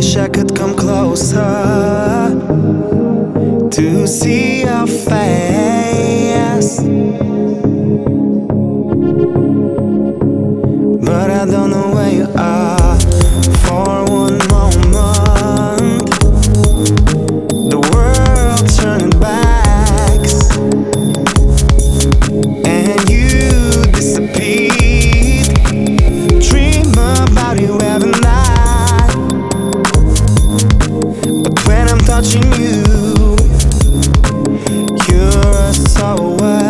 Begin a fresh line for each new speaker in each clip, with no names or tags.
wish I could come closer to see your face, but I don't know where you are. For one moment, the world turned backs, and you disappeared. Dream about you every night, but when I'm touching you, you're so away.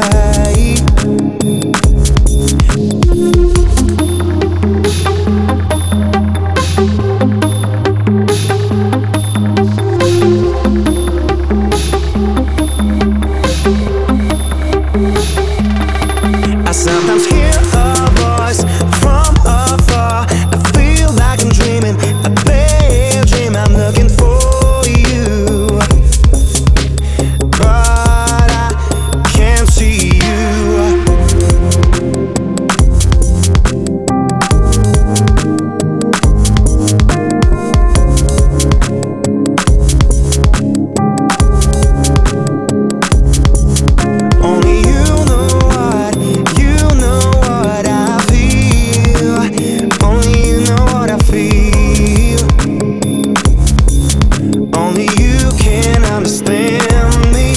I sometimes hear a voice from afar. I feel like I'm dreaming, a daydream. I'm looking for you, but I can't see you. Only you know what I feel. Only you know what I feel. Only you can understand me.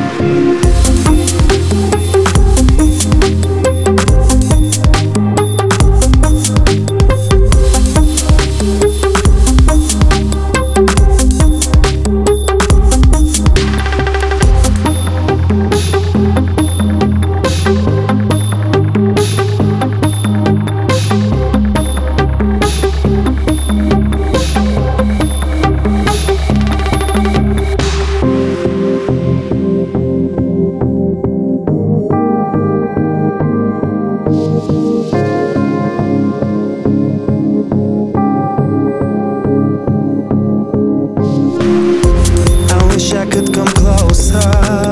I wish I could come closer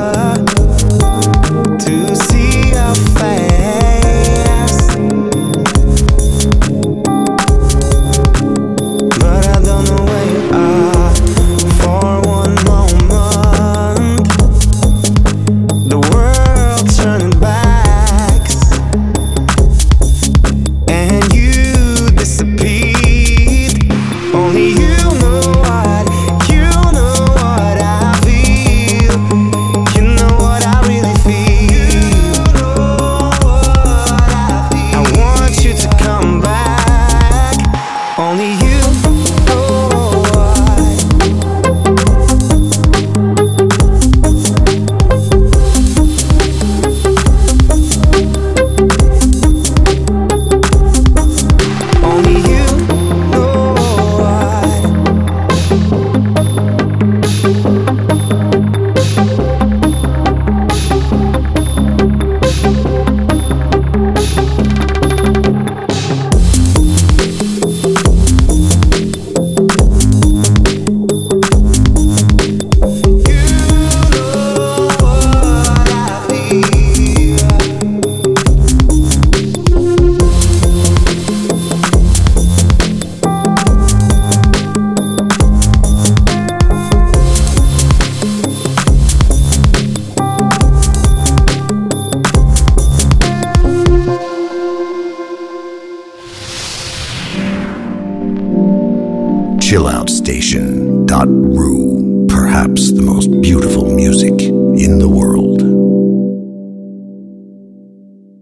to see your face, but I don't know where you are. For one moment, the world turned backs, and you disappeared. Only you know what I feel. You know what I really feel. I want you to come back. Only you know why. Only you know why.
Chilloutstation.ru, perhaps the most beautiful music in the world.